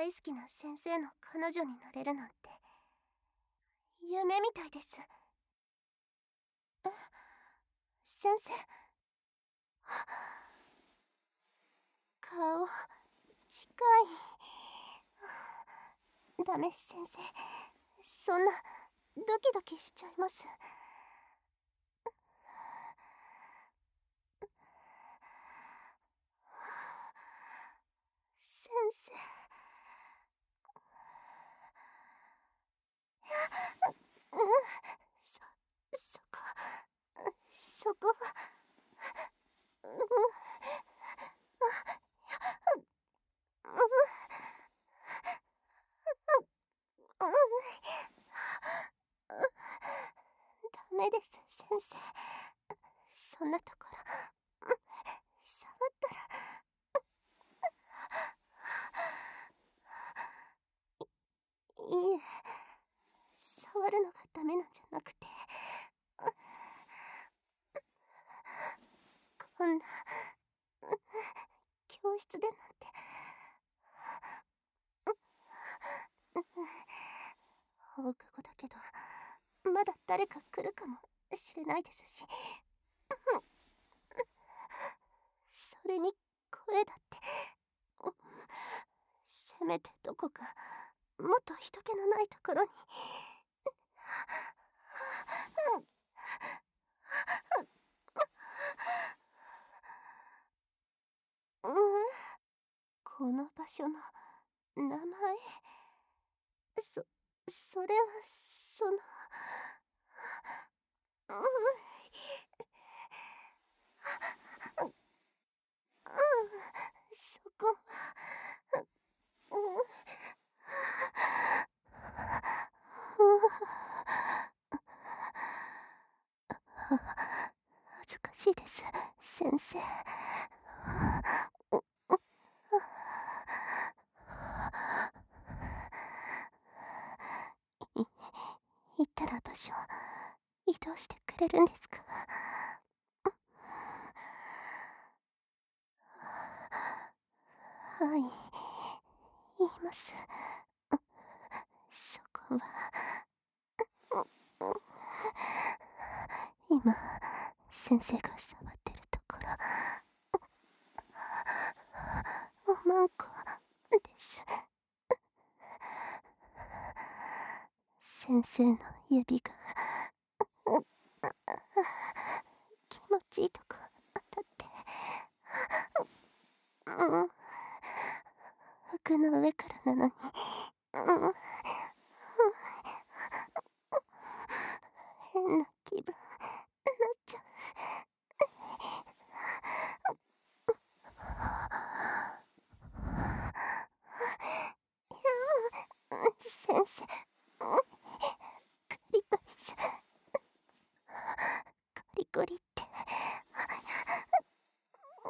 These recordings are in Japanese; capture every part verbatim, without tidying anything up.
大好きな先生の彼女になれるなんて夢みたいです。え、先生。顔近い。ダメ、先生。そんなドキドキしちゃいます。先生。うん、そ、そこ、そこは、うん、うん、うん、ダメです、先生。そんなところ、触ったら。いいえ、触るのがダメなんじゃなくて、こんな教室でなんて。放課後だけど、まだ誰か来るかもしれないですし、それに声だって、せめてどこかもっと人気のないところに。うん、この場所の名前、そ、それは、その、うん、うん、そこは、うん、恥ずかしいです、先生。い行ったら場所移動してくれるんですか？はい、言います。そこは、今先生が触ってるところ、おまんこです。先生の指が気持ちいいとこ当たって、うん、服の上からなのに、うん、変な気分なっちゃう。先生、カリトリス、カリコリって、うん、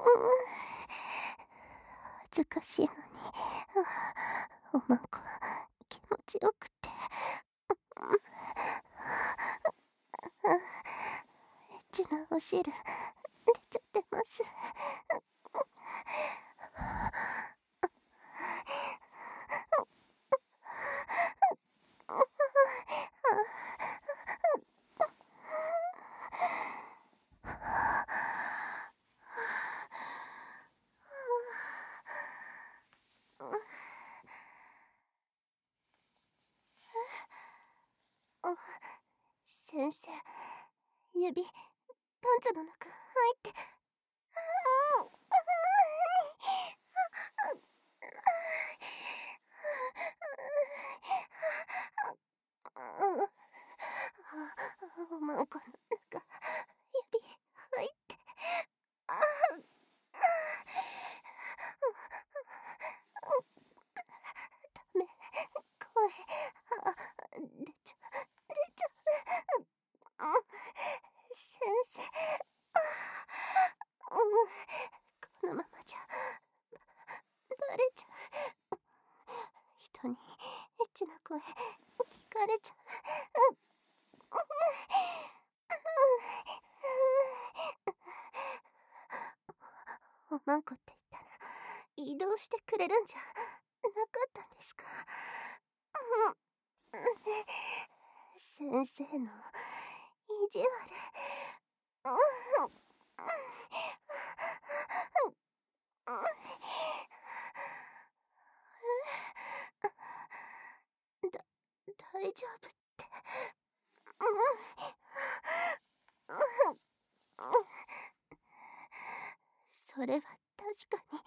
恥ずかしいのに、おまんこ気持ちよくて、エッチなお汁出ちゃってます。あ、先生、指パンツの中入って。おまんこの中指入って。あ、ダメ、声あ出ちゃ出ちゃう。先生、うん、このままじゃバレちゃう。人にエッチな声聞かれちゃう。おまんこって言ったら移動してくれるんじゃかったんですか？先生の意地悪。だ、大丈夫って。それは確かに。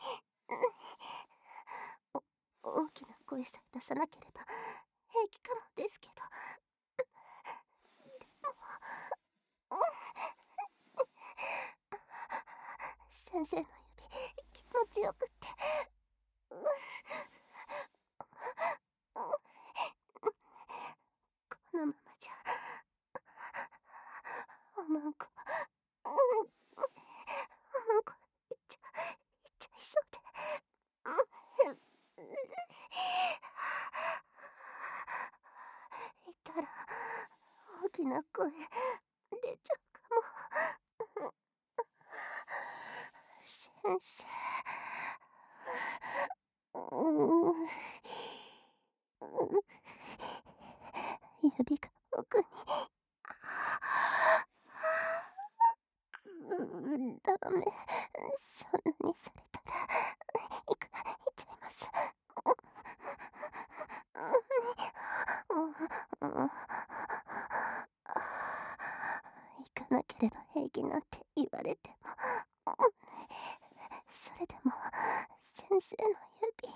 お、大きな声さえ出さなければ平気かもですけど。先生の指気持ちよくって。このままじゃおまんこおまんこいっちゃいっちゃいそうで。いたら大きな声出ちゃうかも。先生。指が奥に。ダメ。そんなにされたらいく、いっちゃいます。行かなければ平気なんて言われても、それでも先生の指、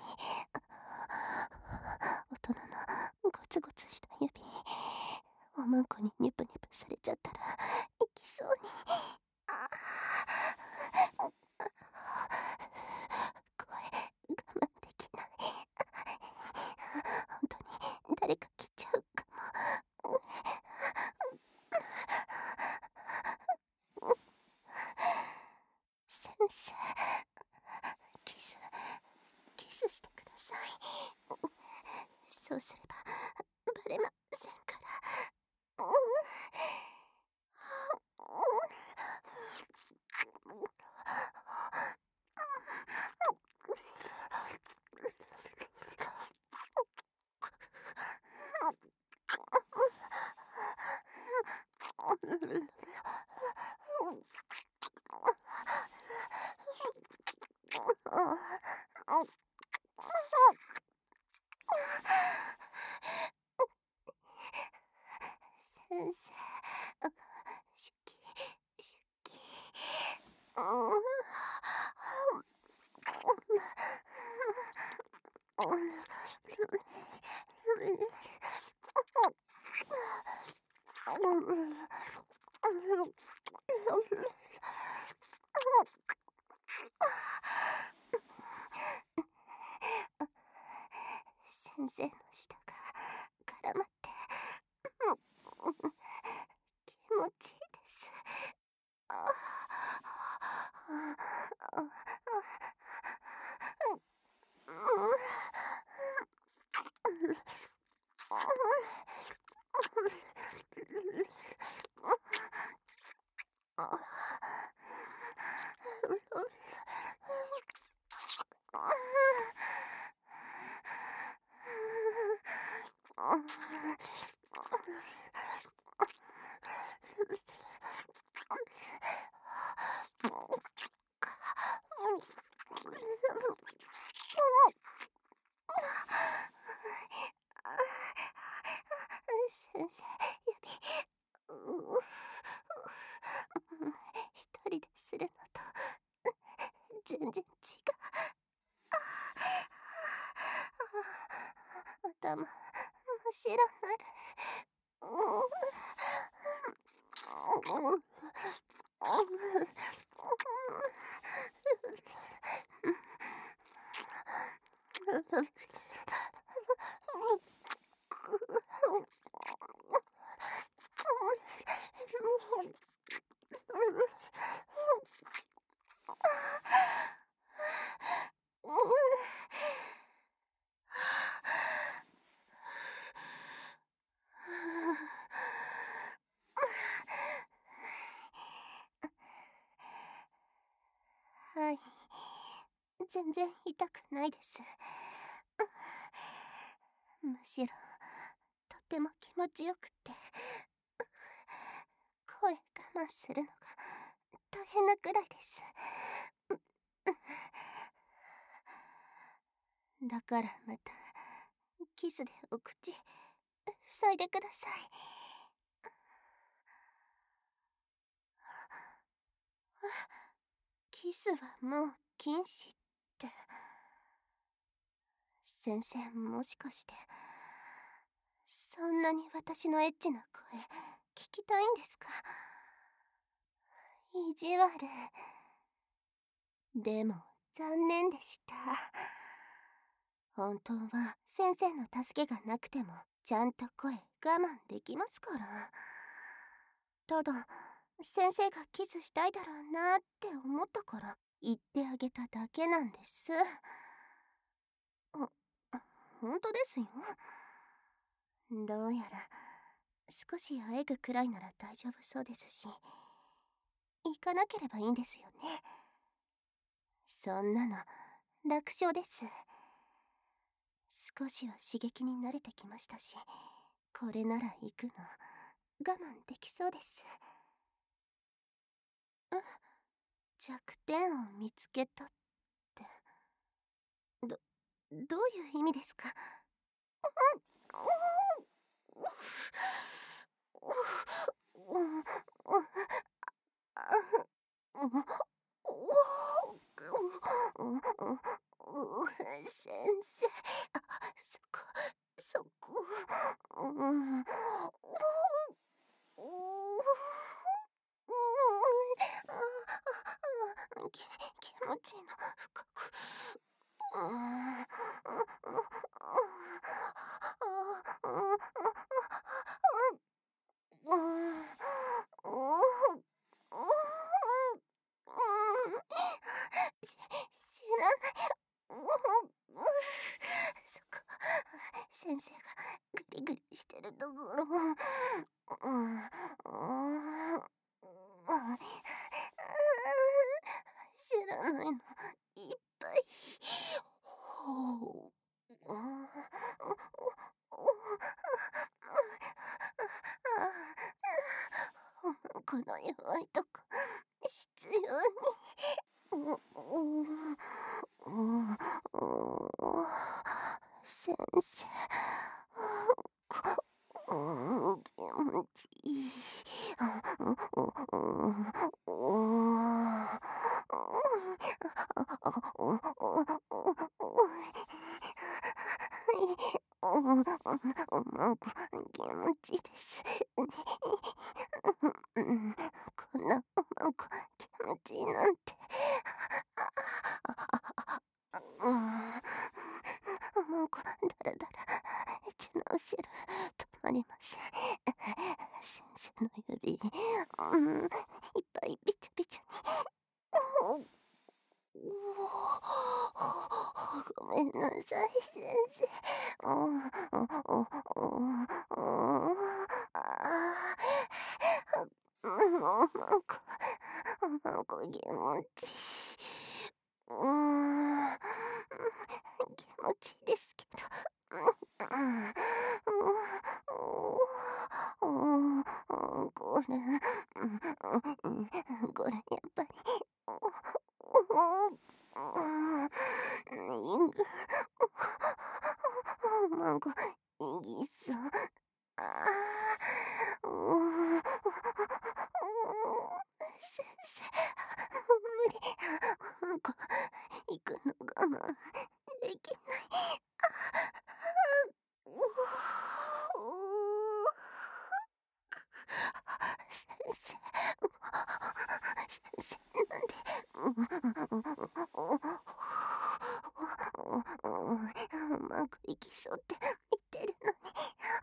大人のゴツゴツした指、おまんこにニュプニュプされちゃったら行きそうに。声我慢できない。本当に誰か来ちゃうかも。先生、キスキスしてください。そうすればバレませんから。先生、シュキシュキ。先生の舌が絡まって気持ちいいです。先生、指、一人でするのと全然違う。頭真っ白になる。はい、全然痛くないです。 むしろとても気持ちよくて、声我慢するのが大変なくらいです。だからまたキスでお口塞いでください。キスはもう禁止って。先生、もしかしてそんなに私のエッチな声聞きたいんですか？意地悪。でも残念でした。本当は先生の助けがなくてもちゃんと声我慢できますから。ただ先生がキスしたいだろうなって思ったから言ってあげただけなんです。ほ本当ですよ。どうやら少しあえぐくらいなら大丈夫そうですし、行かなければいいんですよね。そんなの楽勝です。少しは刺激に慣れてきましたし、これなら行くの我慢できそうです。え、弱点を見つけたって、どどういう意味ですか？先生、あ、そこ、そこ、うん、うん、き気持ちいいの、深く。うん、うん、し知らない。そこ、先生がグリグリしてるところ。うん、知らないのいっぱい。ほう。この弱いとこ必要に。先生、気持ちいい。気持ちいいです。こんなおまんこ気持ちいいなんて。うん、おまんこだらだらエッチな後ろ止まりません。先生の指、うん、いっぱいびちゃびちゃに。ごめんなさい、先生。なんか、なんか気持ちいい。うん、気持ちいいですけど。これ、これやっぱり。なんか、いぎそう。ああ、うん、先生、無理。なんか、行くの我慢できない。う先生、先生、なんで。うまくいきそうって言ってるのに。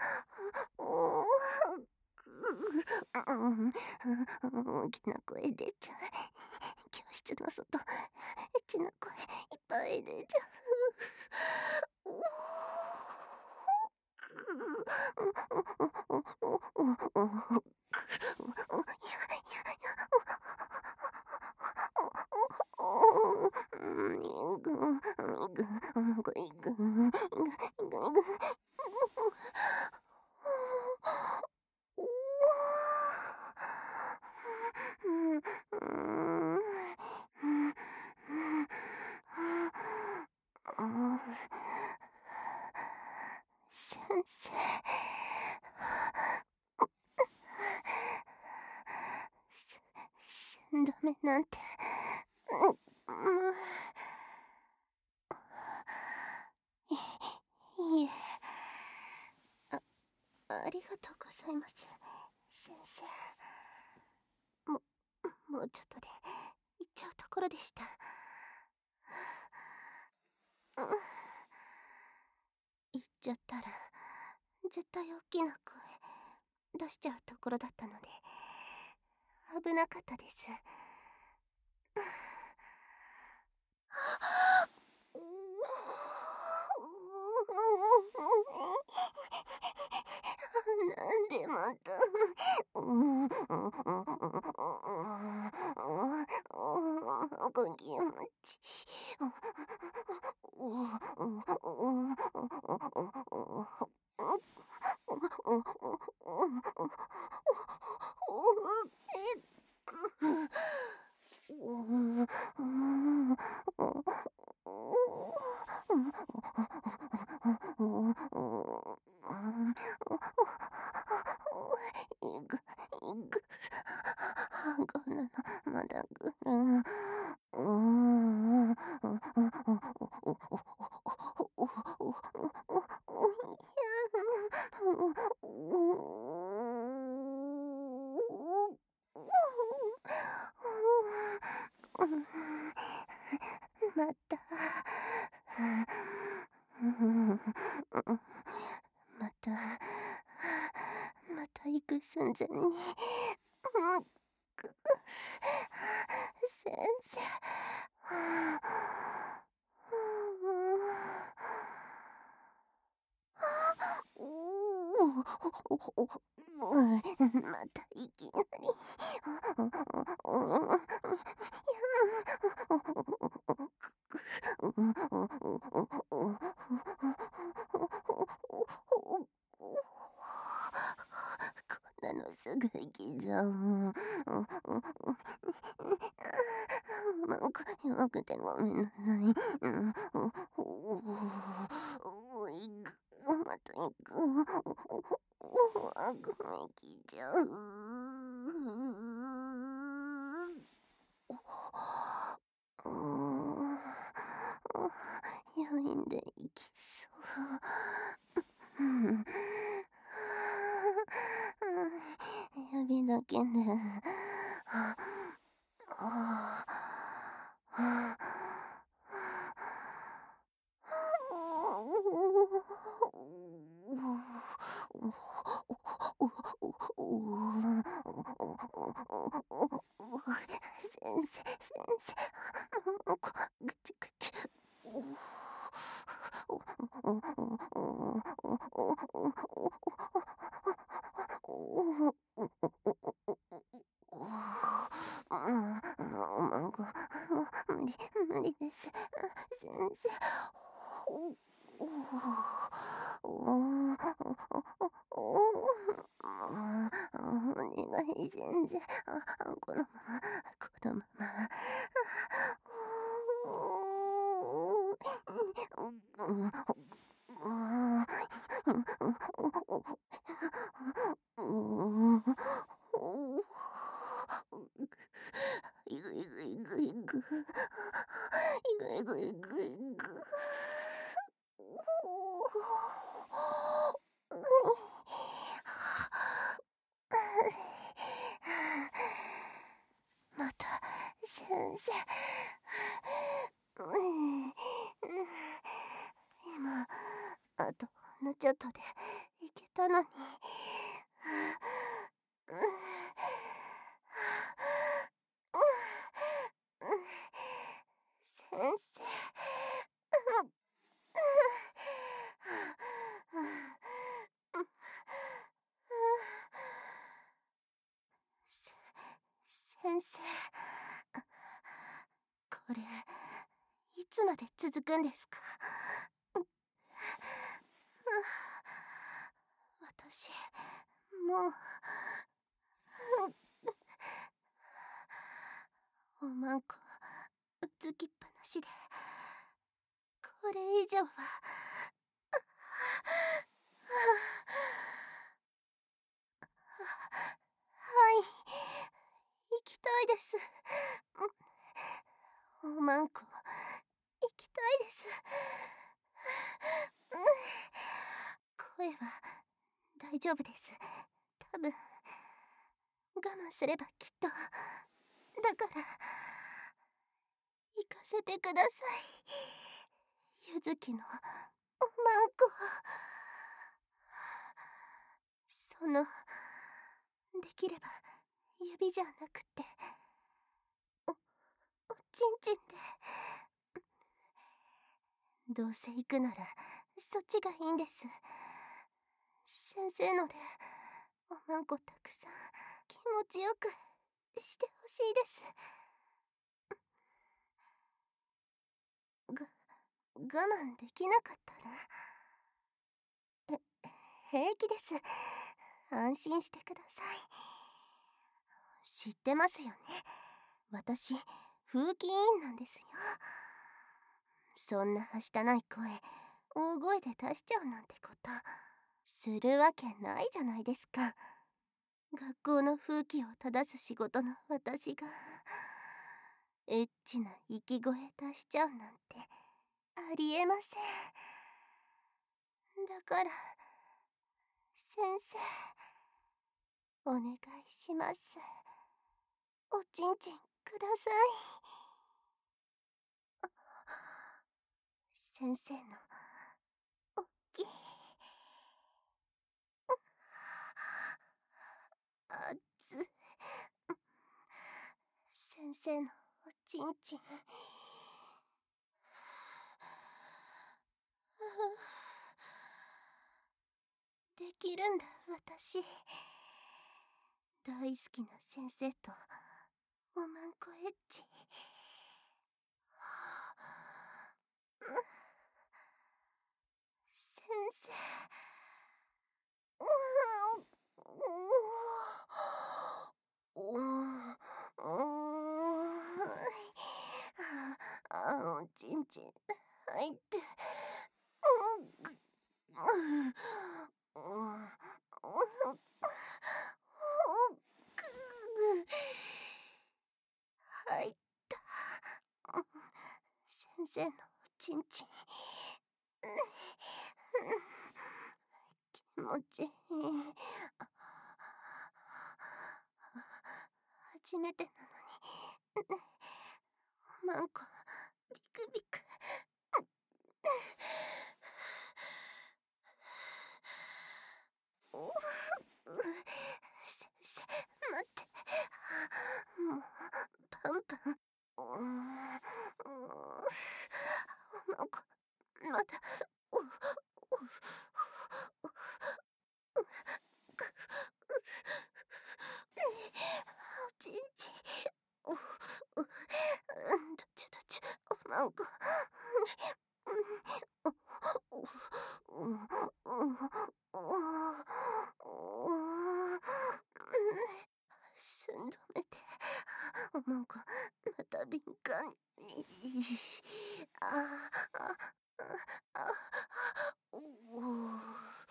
大きな声出ちゃう。教室の外、エッチな声いっぱい出ちゃう。 生。寸止めなんて、う、うい、いいえ。あ、ありがとうございます、先生。も、もうちょっとで行っちゃうところでした。うん、行っちゃったら絶対大きな声出しちゃうところだったので危なかったです。なんでまた。お気持ち。いぐ、いぐ、こんなのまだぐるん。うーん。また。また、また行く寸前に。先生。またいきなり。こんなのすぐ行きじゃん。弱くてごめんなさい。また行く。あくめきちゃう。病院で行きそう。指だけで。先生、先生。ぐちゅぐちゅ。もう無理、無理です。先生。お願い、先生。このまま、このまま。いぐいぐいぐいぐ。いぐいぐいぐいぐ。また、先生。今、あとほんのちょっとでいけたのに。先生。先生、これいつまで続くんですか？私もうおまんこつきっぱなしでこれ以上は。 。おまんこ、行きたいです。声は大丈夫です。多分、我慢すればきっと。だから、行かせてください。ゆずきのおまんこ。その、できれば指じゃなくて、お、おちんちんで。どうせ行くならそっちがいいんです。先生のでおまんこたくさん気持ちよくしてほしいです。が我慢できなかったら、え平気です。安心してください。知ってますよね、私風紀委員なんですよ。そんなはしたない声大声で出しちゃうなんてことするわけないじゃないですか。学校の風紀を正す仕事の私がエッチな息声出しちゃうなんてありえません。だから先生、お願いします。おちんちんください。先生のおっきいあつ先生のおちんちんできるんだ私。大好きな先生とおまんこエッチ。先生、うん、あ、おちんちん入って、入った。先生のおちんちん気持ちいい。初めてなのにおまんこビクビク。先生待って、もうパンパン。おまんこまだおおおちんちんおおどっちどっちおまんこ寸止めておまんこまた敏感にああああおお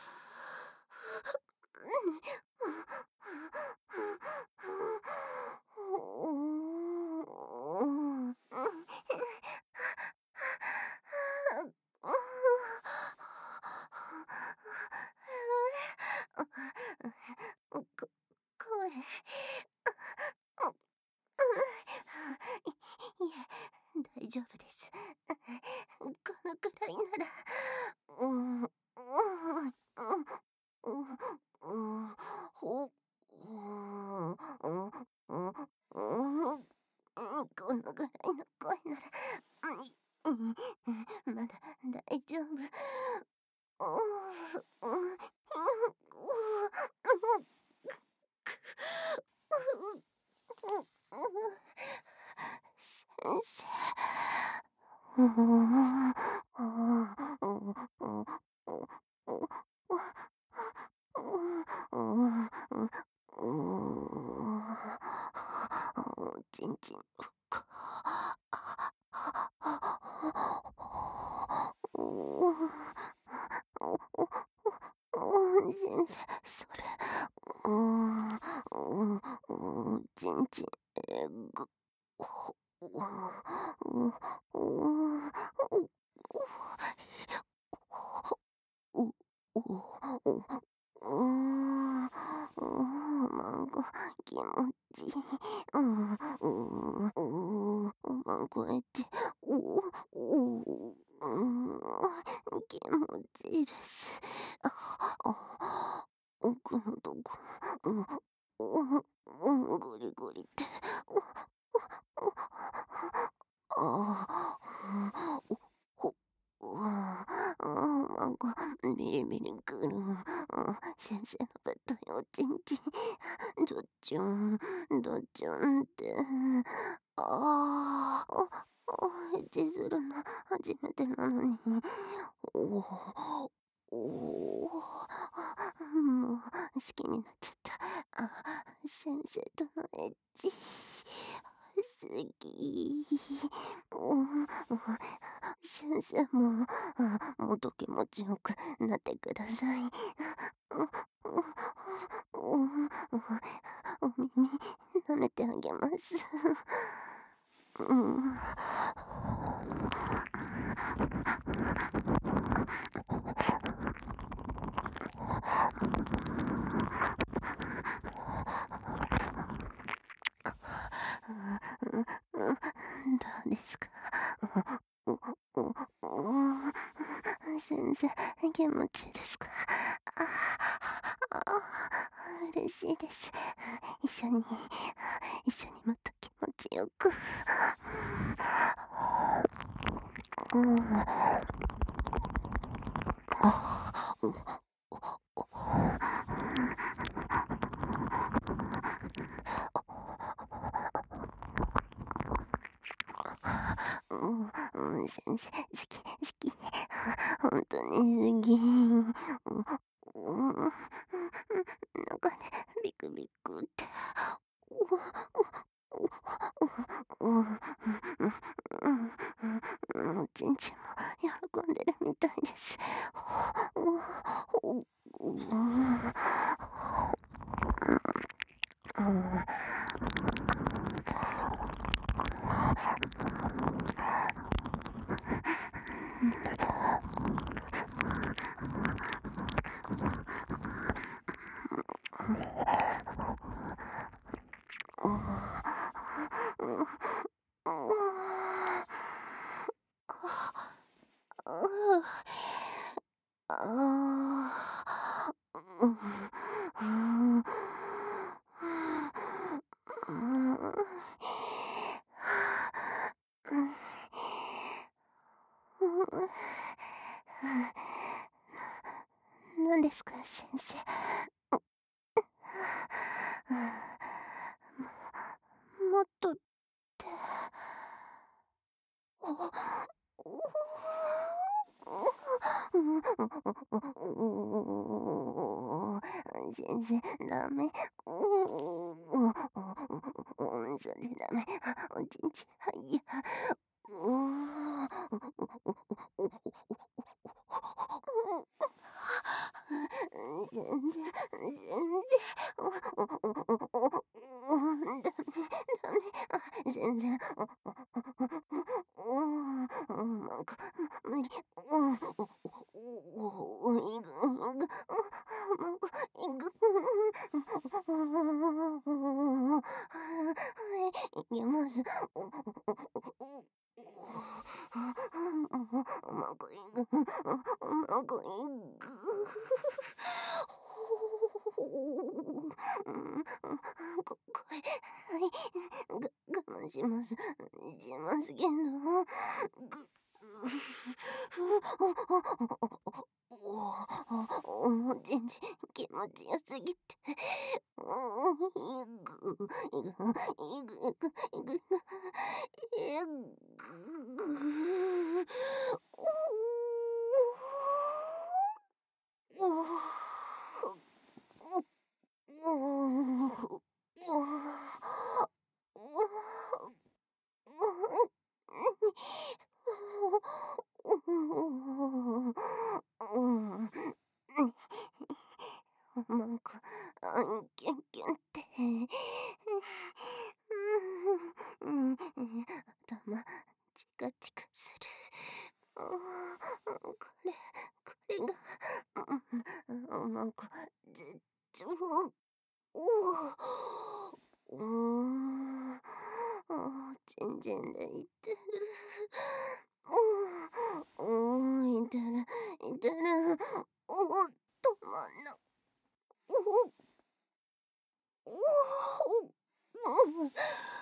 こ声いえ大丈夫です。このくらいならうんうんうんうんほうんうんうんこのぐらいの声ならうんまだ大丈夫。うん先生。ちんちんか。先生、それ、うん、うん、ちんちん、えぐ。 お、お、うーん、うーん、なんか気持ちいい。うん、うーん、うーん、なんかエッチ。おお、おお、うーん、気持ちいいです。あ、あ、奥のとこ、うん、うん、うん、ゴリゴリって。ああ、お、ほ、うーん、なんか、ビリビリくる。うん、先生のベッドにおちんちん。ドッチュン、ドッチュンって。ああ、あ、あ、エッチするの初めてなのに。おお、おお、もう好きになっちゃった。あ、先生とのエッチ。好き。うん、先生も、うん、もっと気持ちよくなってください。うん、うん、お耳舐めてあげます。うん。うん、うん、どうですか？お、お、お、先生、気持ちいいですか？ああ、嬉しいです。一緒に、一緒にもっと気持ちよく。うん。あ、うん、うん、うん、先生、好き、好き。本当に好き。うん、うん、なんかね、ビクビクって。うん、うん、うん、うん、うん、ちんちんも喜んでるみたいです。うん、うん、うん、うん、うん、うん、ああ、うん、うん、うん、何ですか、先生。もっとって。全然ダメ。それダメ。おちんちん、はいや。全然、全然、ダメ、ダメ。全然。うん、なんか、無理。うん、いぐ、いぐ、なんか、いきます。なんかいぐ、なんかいぐ。こ、これ、はい、が、我慢します。しますけど、ぐ、おお、全然気持ちよすぎて。うん、いぐ、いぐ、いぐ、いぐ、いぐ、いぐ。おお。おお。なんか、あん、キュンキュンって。うん、頭、チカチカする。これ、これが、 うん、なんか、絶頂、おお、うーん、ああ、ちんちんでいってる。うーん、うーん、いてる、いてる。おお、止まんな。おお、おお、うん。